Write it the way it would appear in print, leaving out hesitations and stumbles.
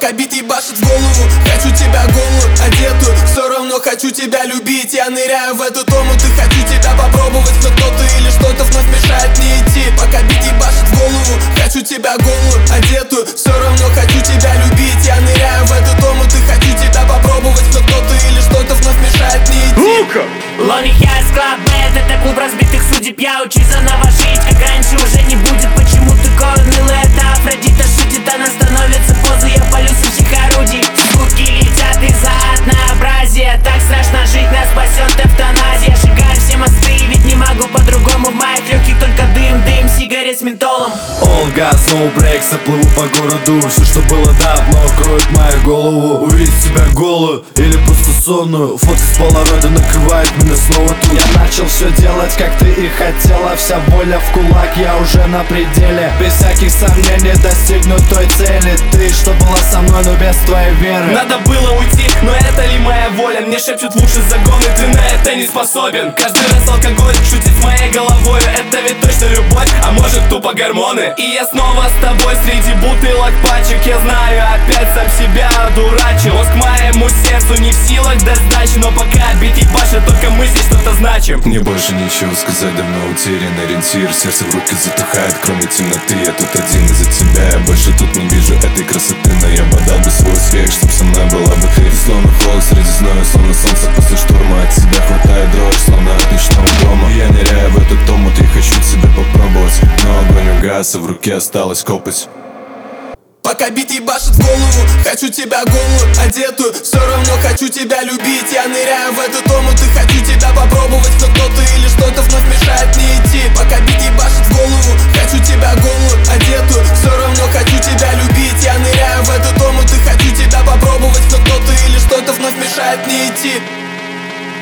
Пока бит ебашит в голову, хочу тебя голую, одетую. Все равно хочу тебя любить. Я ныряю в эту омут и хочу тебя попробовать. Но кто-то или что-то вновь мешает мне идти. Пока бит ебашит в голову, хочу тебя голую, одетую. Все равно хочу тебя любить. Я ныряю в эту омут и хочу тебя попробовать. Но кто-то или что-то вновь мешает мне идти. Lonely Hearts Club Band, это клуб разбитых судеб. Я учусь заново жить, как раньше уже не будет. Почему такой унылый? Это Афродита шутит, она становится позой. Я палю со всех орудий, звуки летят из-за однообразия. Так страшно жить, нас спасет эвтаназия. Сжигаю все мосты, ведь не могу по-другому. В моих легких только дым, сигарет с ментолом. All gas, no breaks, я плыву по городу. Все, что было давно, кроет мою голову. Увидеть себя голую или просто сонную. Фото с полароида накрывает меня снова тут. Я начал все делать, как ты и хотела. Вся воля в кулак, я уже на пределе. Без всяких сомнений достигну той цели. Ты, что была со мной, но без твоей веры. Надо было уйти, но это ли моя воля? Мне шепчут в уши загоны, ты на это не способен. Каждый раз алкоголь шутит с моей головой. Это ведь точно любовь, а может тупо гормоны. И я снова с тобой среди бутылок пачек. Я знаю, опять сам себя одурачил. Мозг моему сердцу не в силах дать сдачи. Но пока бить ебашит, только мы здесь что-то значим. Мне больше нечего сказать, давно утерян ориентир. Сердце в руки затухает, кроме темноты. Я тут один из-за тебя, я больше тут не вижу этой красоты. Но я бы отдал бы свой успех, чтоб со мной была бы ты. Словно холод среди зноя, словно солнце после шторма. От тебя хватает дрожь, словно от ночного дома. Я ныряю в этот омут и хочу тебя попробовать. Но огонь угас, а в руке осталась копоть. Пока бит ебашит в голову, хочу тебя голую, одетую. Все равно хочу тебя любить. Я ныряю в этот омут и хочу тебя попробовать. Но кто-то или что-то вновь мешает мне идти. Пока бит ебашит в голову, хочу тебя голую, одетую. Все равно хочу тебя любить. Я ныряю в этот омут и хочу тебя попробовать. Но кто-то или что-то вновь мешает мне идти.